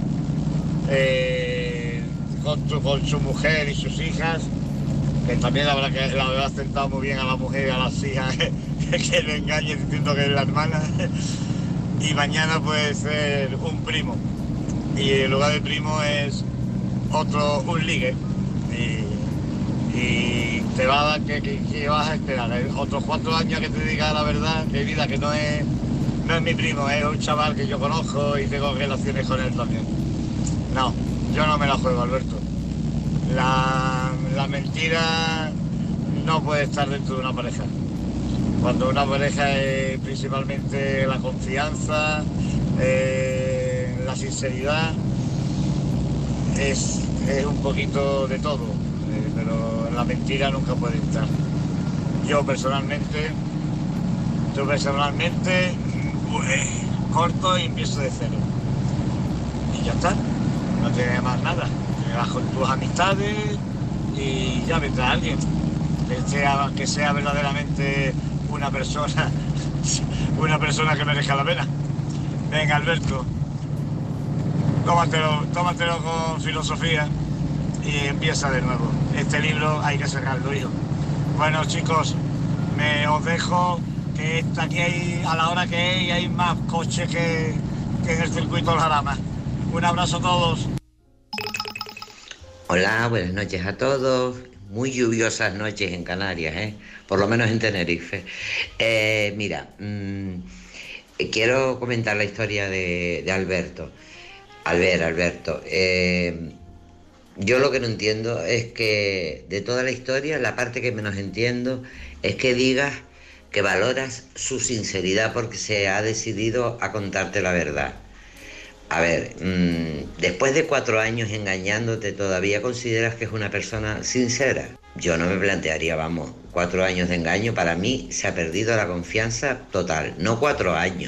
eh, con, tu, con su mujer y sus hijas, que también habrá que la habrá sentado muy bien a la mujer y a las hijas que le engañe diciendo que es la hermana. Y mañana puede ser un primo. Y en lugar de primo es otro, un ligue. Y, y te va a dar que, que, que vas a esperar otros cuatro años que te diga la verdad, que vida, que no es, no es mi primo, es un chaval que yo conozco y tengo relaciones con él también. No, yo no me la juego, Alberto. La, la mentira no puede estar dentro de una pareja. Cuando una pareja es principalmente la confianza, eh, la sinceridad, es, es un poquito de todo, eh, pero la mentira nunca puede estar. Yo personalmente, yo personalmente, pues, corto y empiezo de cero. Y ya está, no tiene más nada. Te vas con tus amistades y ya vendrá alguien que sea, que sea verdaderamente una persona, una persona que merezca la pena. Venga, Alberto, tómatelo, tómatelo con filosofía y empieza de nuevo. Este libro hay que cerrarlo, hijo. Bueno, chicos, me os dejo, que está aquí hay, a la hora que hay, hay más coches que, que en el circuito del Jarama. Un abrazo a todos. Hola, buenas noches a todos. Muy lluviosas noches en Canarias, ¿eh? Por lo menos en Tenerife. Eh, mira, mmm, quiero comentar la historia de, de Alberto. Albert, Alberto, eh, yo lo que no entiendo es que de toda la historia, la parte que menos entiendo es que digas que valoras su sinceridad porque se ha decidido a contarte la verdad. A ver, mmm, después de cuatro años engañándote, ¿todavía consideras que es una persona sincera? Yo no me plantearía, vamos, cuatro años de engaño, para mí se ha perdido la confianza total, no cuatro años.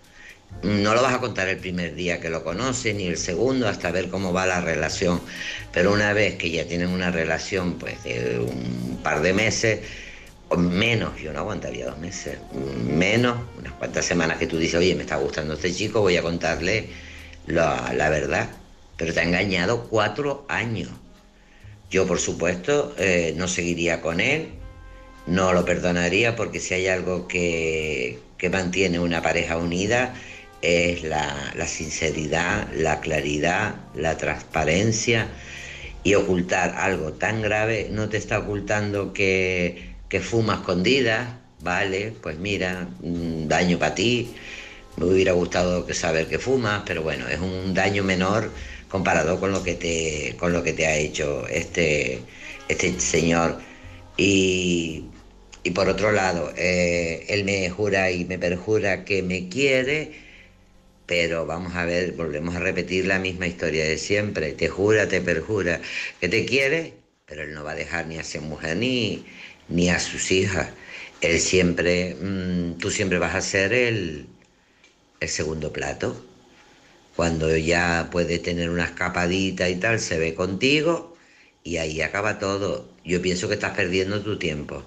No lo vas a contar el primer día que lo conoces, ni el segundo, hasta ver cómo va la relación. Pero una vez que ya tienen una relación, pues, de un par de meses, o menos, yo no aguantaría dos meses, menos, unas cuantas semanas que tú dices, oye, me está gustando este chico, voy a contarle La, la verdad, pero te ha engañado cuatro años. Yo, por supuesto, eh, no seguiría con él, no lo perdonaría, porque si hay algo que, que mantiene una pareja unida es la, la sinceridad, la claridad, la transparencia, y ocultar algo tan grave. No te está ocultando que, que fuma escondida, vale, pues mira, un daño para ti. Me hubiera gustado que saber que fumas, pero bueno, es un daño menor comparado con lo que te, con lo que te ha hecho este, este señor. Y, y por otro lado, eh, él me jura y me perjura que me quiere, pero vamos a ver, volvemos a repetir la misma historia de siempre. Te jura, te perjura que te quiere, pero él no va a dejar ni a su mujer ni, ni a sus hijas. Él siempre, mmm, tú siempre vas a ser el... el segundo plato. Cuando ya puede tener una escapadita y tal, se ve contigo y ahí acaba todo. Yo pienso que estás perdiendo tu tiempo.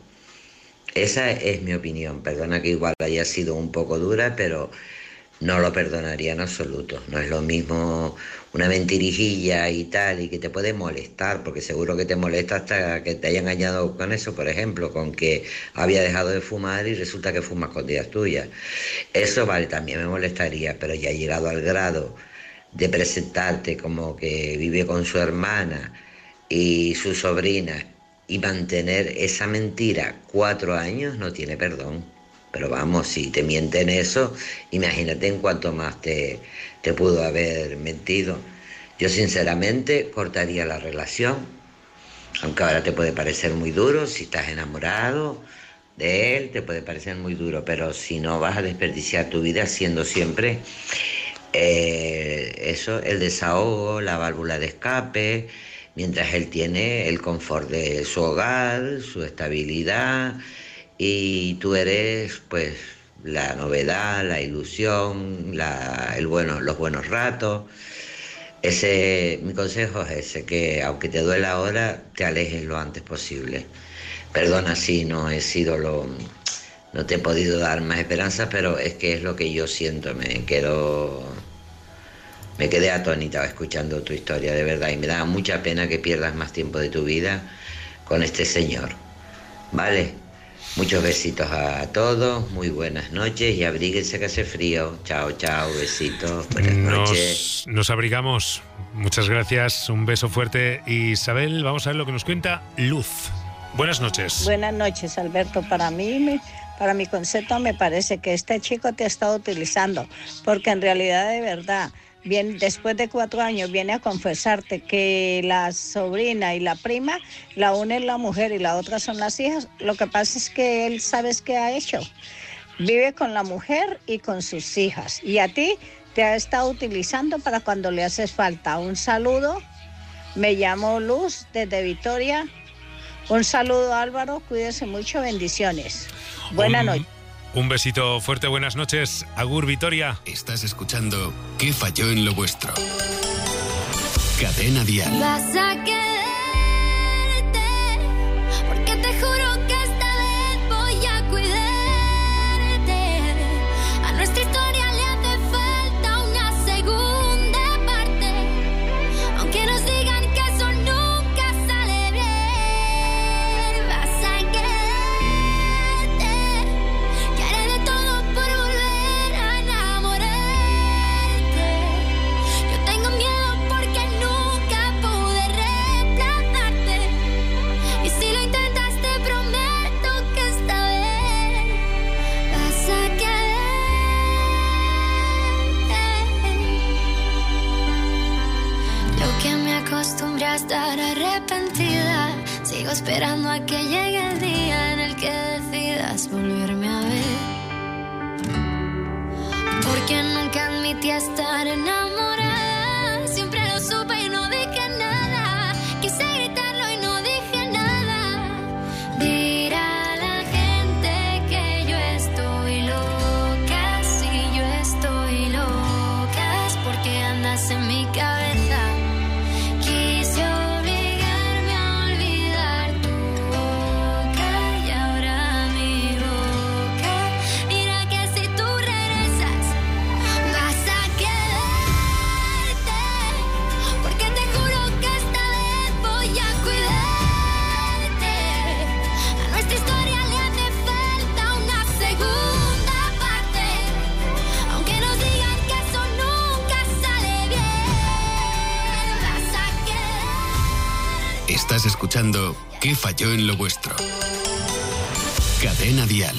Esa es mi opinión. Perdona que igual haya sido un poco dura, pero no lo perdonaría en absoluto. No es lo mismo una mentirijilla y tal, y que te puede molestar, porque seguro que te molesta hasta que te haya engañado con eso, por ejemplo, con que había dejado de fumar y resulta que fuma escondidas tuyas. Eso vale, también me molestaría, pero ya ha llegado al grado de presentarte como que vive con su hermana y su sobrina y mantener esa mentira cuatro años, no tiene perdón. Pero vamos, si te mienten eso, imagínate en cuánto más te, te pudo haber mentido. Yo sinceramente cortaría la relación, aunque ahora te puede parecer muy duro, si estás enamorado de él, te puede parecer muy duro, pero si no vas a desperdiciar tu vida siendo siempre eh, eso, el desahogo, la válvula de escape, mientras él tiene el confort de su hogar, su estabilidad, y tú eres pues la novedad, la ilusión, la, el bueno, los buenos ratos. Ese, mi consejo es ese, que aunque te duela ahora, te alejes lo antes posible. Perdona si no he sido lo, no te he podido dar más esperanza, pero es que es lo que yo siento. Me quedo, me quedé atónita escuchando tu historia, de verdad, y me da mucha pena que pierdas más tiempo de tu vida con este señor. ¿Vale? Muchos besitos a todos, muy buenas noches y abríguense que hace frío. Chao, chao, besitos, buenas noches. Nos, nos abrigamos. Muchas gracias, un beso fuerte. Isabel, vamos a ver lo que nos cuenta Luz. Buenas noches. Buenas noches, Alberto. Para mí, me, para mi concepto, me parece que este chico te ha estado utilizando, porque en realidad, de verdad, bien, después de cuatro años viene a confesarte que la sobrina y la prima, la una es la mujer y la otra son las hijas. Lo que pasa es que él, ¿sabes qué ha hecho? Vive con la mujer y con sus hijas. Y a ti te ha estado utilizando para cuando le haces falta. Un saludo. Me llamo Luz desde Vitoria. Un saludo, Álvaro. Cuídese mucho. Bendiciones. Buenas noches. Un besito fuerte, buenas noches. Agur, Vitoria. Estás escuchando ¿Qué falló en lo vuestro? Cadena Dial. Vas a quedarte, porque te juro que esta vez voy a cuidarte. A nuestra historia le hace falta una segunda parte, aunque nos digan que eso nunca sale bien. Vas a quedarte, que haré de todo por volver a enamorarte. Yo tengo miedo porque nunca pude reemplazarte, y si lo intentas te prometo que esta vez vas a quedar. Lo que me acostumbré a estar arrepentida, sigo esperando a que llegue el día en el que decidas volverme a ver, porque nunca admití estar enamorada. Siempre lo supe y no dije nada, quise gritarlo y no dije nada. Dirá la gente que yo estoy loca, si yo estoy loca es porque andas en mi cabeza. Quise obligarme a olvidar tu boca y ahora mi boca dirá que si tú regresas vas a quedarte, porque te juro que esta vez voy a cuidarte. A nuestra historia le hace falta una segunda parte, aunque nos digan que eso nunca sale bien. Vas a quedar. Estás escuchando ¿Qué falló en lo vuestro? Cadena Dial.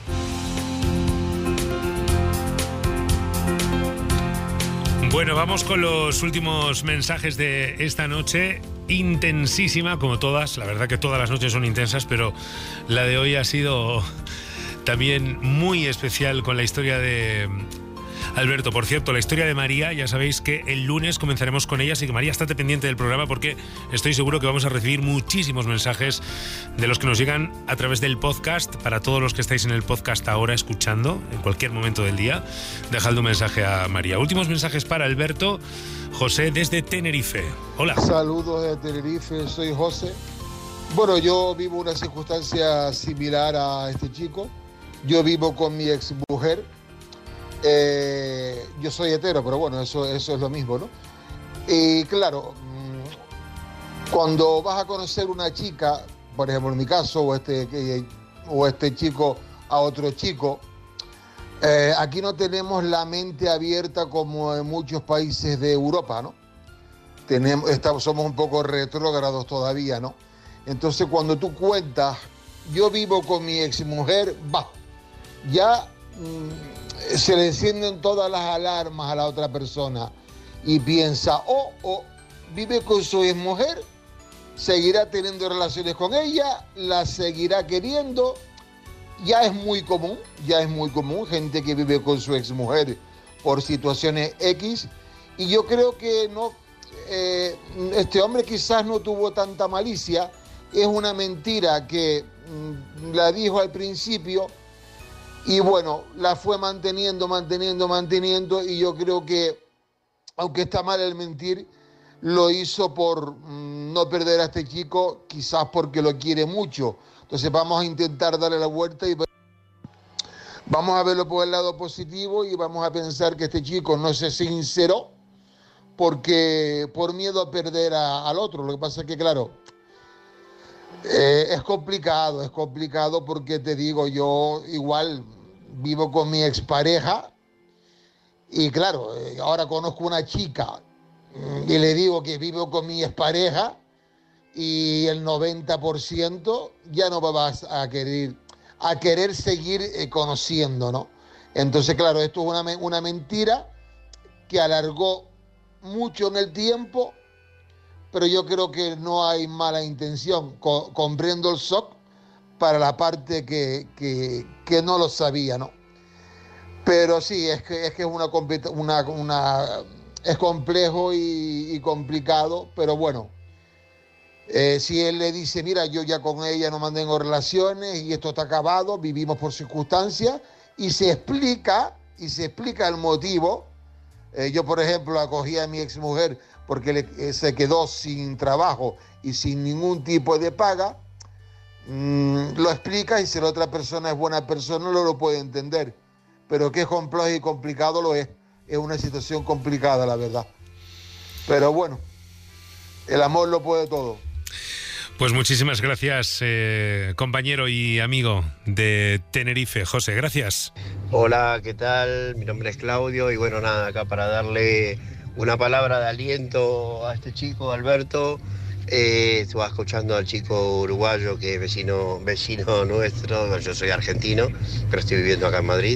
Bueno, vamos con los últimos mensajes de esta noche. Intensísima, como todas. La verdad que todas las noches son intensas, pero la de hoy ha sido también muy especial con la historia de Alberto. Por cierto, la historia de María, ya sabéis que el lunes comenzaremos con ella, así que María, estate pendiente del programa porque estoy seguro que vamos a recibir muchísimos mensajes de los que nos llegan a través del podcast. Para todos los que estáis en el podcast ahora escuchando, en cualquier momento del día, dejadle un mensaje a María. Últimos mensajes para Alberto. José desde Tenerife. Hola. Saludos de Tenerife, soy José. Bueno, yo vivo una circunstancia similar a este chico. Yo vivo con mi exmujer. Eh, yo soy hetero, pero bueno, eso, eso es lo mismo, ¿no? Y claro, cuando vas a conocer una chica, por ejemplo en mi caso, o este, o este chico a otro chico, eh, aquí no tenemos la mente abierta como en muchos países de Europa, ¿no? Tenemos, estamos, somos un poco retrógrados todavía, ¿no? Entonces cuando tú cuentas, yo vivo con mi exmujer, va, ya mmm, se le encienden todas las alarmas a la otra persona y piensa, oh, oh, vive con su exmujer, seguirá teniendo relaciones con ella, la seguirá queriendo. Ya es muy común, ya es muy común, gente que vive con su exmujer por situaciones X, y yo creo que no, eh, este hombre quizás no tuvo tanta malicia, es una mentira que mmm, la dijo al principio, y bueno, la fue manteniendo, manteniendo, manteniendo, y yo creo que, aunque está mal el mentir, lo hizo por mmm, no perder a este chico, quizás porque lo quiere mucho. Entonces vamos a intentar darle la vuelta y vamos a verlo por el lado positivo y vamos a pensar que este chico no se sinceró porque por miedo a perder a, al otro. Lo que pasa es que, claro, eh, es complicado, es complicado porque te digo, yo igual vivo con mi expareja y claro, eh, ahora conozco una chica y le digo que vivo con mi expareja y el noventa por ciento ya no vas a querer, a querer seguir eh, conociendo, ¿no? Entonces, claro, esto es una, una mentira que alargó mucho en el tiempo, pero yo creo que no hay mala intención. Co- comprendo el shock para la parte que, que, que no lo sabía, ¿no? Pero sí, es que es, que es una, una, una es complejo y, y complicado, pero bueno. Eh, si él le dice, mira, yo ya con ella no mantengo relaciones y esto está acabado, vivimos por circunstancias, y se explica, y se explica el motivo. Eh, yo, por ejemplo, acogí a mi exmujer porque le, eh, se quedó sin trabajo y sin ningún tipo de paga. Mm, lo explica, y si la otra persona es buena persona, no lo puede entender. Pero que es complejo y complicado lo es. Es una situación complicada, la verdad. Pero bueno, el amor lo puede todo. Pues muchísimas gracias, eh, compañero y amigo de Tenerife. José, gracias. Hola, ¿qué tal? Mi nombre es Claudio y bueno, nada, acá para darle una palabra de aliento a este chico, Alberto. Eh, estuve escuchando al chico uruguayo que es vecino, vecino nuestro, yo soy argentino, pero estoy viviendo acá en Madrid.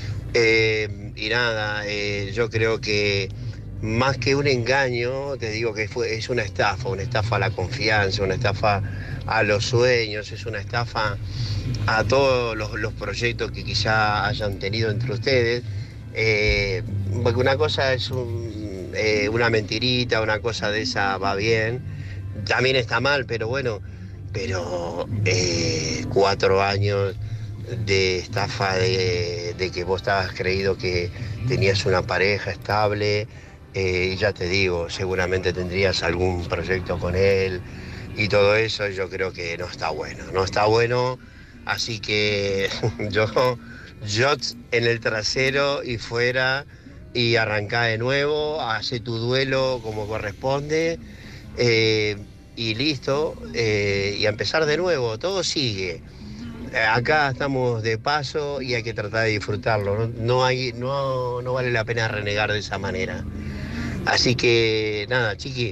Eh, y nada, eh, yo creo que más que un engaño, te digo que fue, es una estafa, una estafa a la confianza, una estafa a los sueños, es una estafa a todos los, los proyectos que quizá hayan tenido entre ustedes. Eh, porque una cosa es un, eh, una mentirita, una cosa de esa va bien, también está mal, pero bueno, pero eh, cuatro años de estafa, de, de que vos estabas creído que tenías una pareja estable. Eh, y ya te digo, seguramente tendrías algún proyecto con él y todo eso. Yo creo que no está bueno, no está bueno, así que yo, yo en el trasero y fuera y arrancá de nuevo, hace tu duelo como corresponde eh, y listo, eh, y a empezar de nuevo, todo sigue. Acá estamos de paso y hay que tratar de disfrutarlo, no, no, hay, no, no vale la pena renegar de esa manera. Así que nada, chiqui,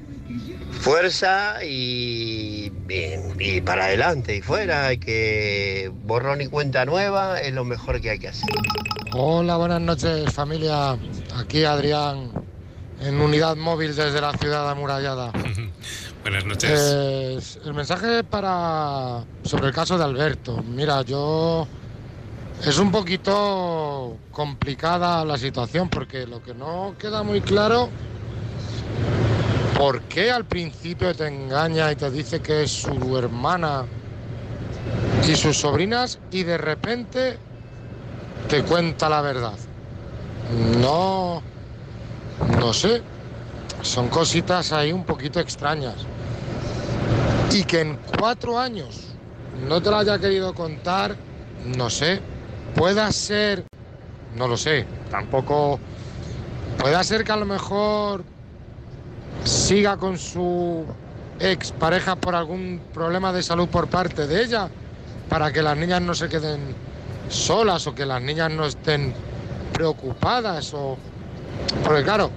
fuerza y, y, y para adelante y fuera, hay que borrón y cuenta nueva, es lo mejor que hay que hacer. Hola, buenas noches familia, aquí Adrián, en unidad móvil desde la ciudad amurallada. Buenas noches. Eh, el mensaje para sobre el caso de Alberto. Mira, yo... Es un poquito complicada la situación porque lo que no queda muy claro, ¿por qué al principio te engaña y te dice que es su hermana y sus sobrinas y de repente te cuenta la verdad? No, no sé, son cositas ahí un poquito extrañas. Y que en cuatro años no te lo haya querido contar, no sé. Pueda ser, no lo sé, tampoco, pueda ser que a lo mejor siga con su expareja por algún problema de salud por parte de ella, para que las niñas no se queden solas o que las niñas no estén preocupadas, o porque claro,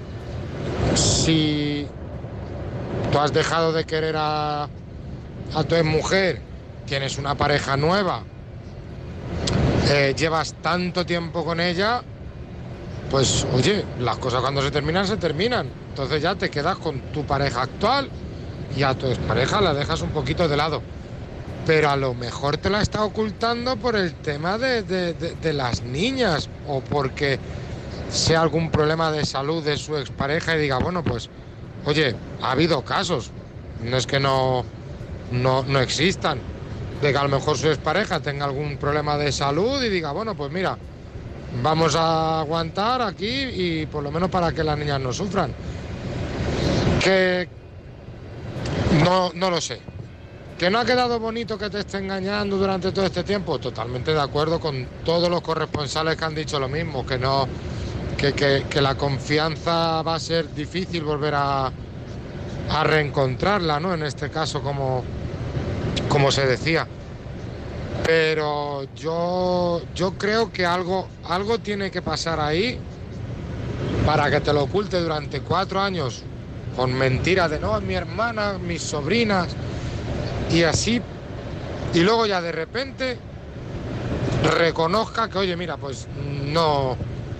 si tú has dejado de querer a, a tu mujer, tienes una pareja nueva, eh, llevas tanto tiempo con ella, pues oye, las cosas cuando se terminan, se terminan. Entonces ya te quedas con tu pareja actual y a tu expareja la dejas un poquito de lado. Pero a lo mejor te la está ocultando por el tema de, de, de, de las niñas, o porque sea algún problema de salud de su expareja y diga, bueno, pues, oye, ha habido casos, no es que no, no, no existan, de que a lo mejor su expareja tenga algún problema de salud y diga, bueno, pues mira, vamos a aguantar aquí y por lo menos para que las niñas no sufran. Que no, no lo sé. ¿Que no ha quedado bonito que te esté engañando durante todo este tiempo? Totalmente de acuerdo con todos los corresponsales que han dicho lo mismo, que no, que, que, que la confianza va a ser difícil volver a, a reencontrarla, ¿no? En este caso, como, como se decía. Pero yo, yo creo que algo, algo tiene que pasar ahí para que te lo oculte durante cuatro años con mentiras de no, mi hermana, mis sobrinas. Y así, y luego ya de repente reconozca que, oye, mira, pues no,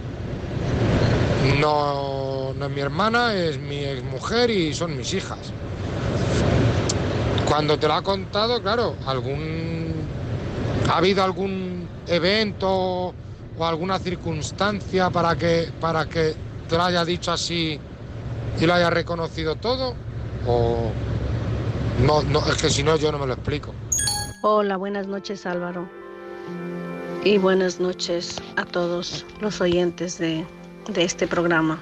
no, no es mi hermana, es mi exmujer y son mis hijas. Cuando te lo ha contado, claro, algún, ha habido algún evento o alguna circunstancia para que, para que te lo haya dicho así y lo haya reconocido todo, o... No, no, es que si no yo no me lo explico. Hola, buenas noches Álvaro. Y buenas noches a todos los oyentes de, de este programa.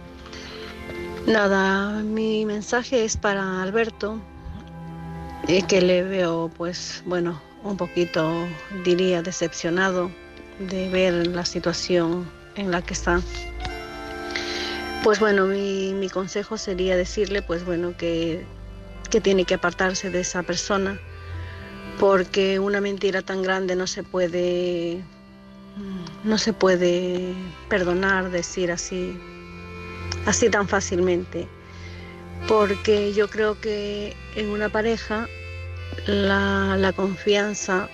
Nada, mi mensaje es para Alberto, eh, que le veo, pues, bueno, un poquito, diría, decepcionado de ver la situación en la que está. Pues bueno, mi, mi consejo sería decirle, pues bueno, que... que tiene que apartarse de esa persona, porque una mentira tan grande no se puede no se puede perdonar, decir así así tan fácilmente, porque yo creo que en una pareja la, la confianza,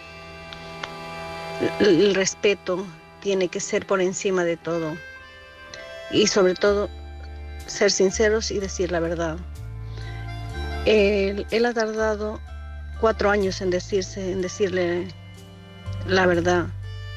el respeto tiene que ser por encima de todo, y sobre todo ser sinceros y decir la verdad. Él, él ha tardado cuatro años en decirse, en decirle la verdad.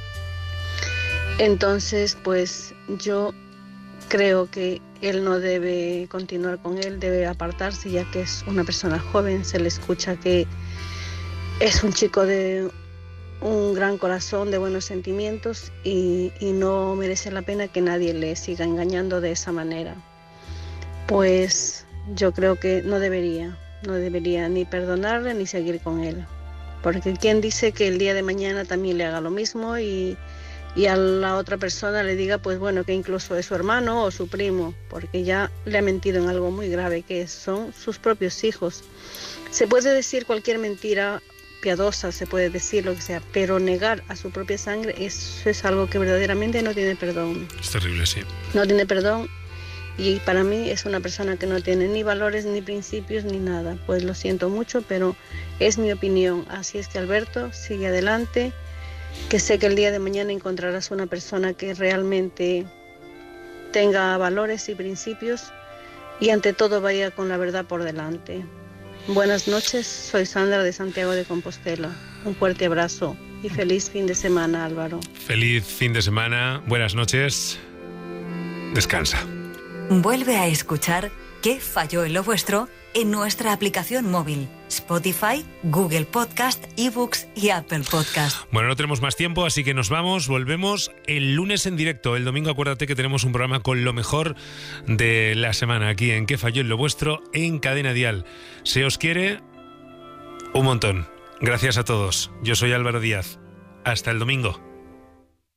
Entonces, pues yo creo que él no debe continuar con él, debe apartarse, ya que es una persona joven, se le escucha que es un chico de un gran corazón, de buenos sentimientos, y, y no merece la pena que nadie le siga engañando de esa manera. Pues yo creo que no debería, no debería ni perdonarle ni seguir con él. Porque quién dice que el día de mañana también le haga lo mismo y, y a la otra persona le diga, pues bueno, que incluso es su hermano o su primo, porque ya le ha mentido en algo muy grave, que son sus propios hijos. Se puede decir cualquier mentira piadosa, se puede decir lo que sea, pero negar a su propia sangre, eso es algo que verdaderamente no tiene perdón. Es terrible, sí. No tiene perdón. Y para mí es una persona que no tiene ni valores, ni principios, ni nada. Pues lo siento mucho, pero es mi opinión. Así es que Alberto, sigue adelante, que sé que el día de mañana encontrarás una persona que realmente tenga valores y principios y ante todo vaya con la verdad por delante. Buenas noches, soy Sandra de Santiago de Compostela. Un fuerte abrazo y feliz fin de semana, Álvaro. Feliz fin de semana, buenas noches, descansa. Vuelve a escuchar ¿Qué falló en lo vuestro? En nuestra aplicación móvil, Spotify, Google Podcast, eBooks y Apple Podcast. Bueno, no tenemos más tiempo, así que nos vamos, volvemos el lunes en directo. El domingo acuérdate que tenemos un programa con lo mejor de la semana aquí en ¿Qué falló en lo vuestro? En Cadena Dial. Se os quiere un montón. Gracias a todos. Yo soy Álvaro Díaz. Hasta el domingo.